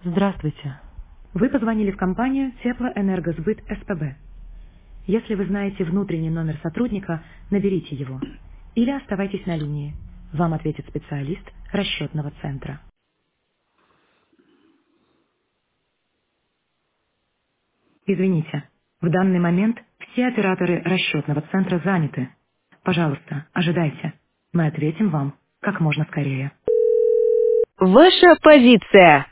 Здравствуйте. Вы позвонили в компанию Теплоэнергосбыт СПБ. Если вы знаете внутренний номер сотрудника, наберите его. Или оставайтесь на линии. Вам ответит специалист расчетного центра. Извините, в данный момент все операторы расчетного центра заняты. Пожалуйста, ожидайте. Мы ответим вам как можно скорее. Ваша позиция.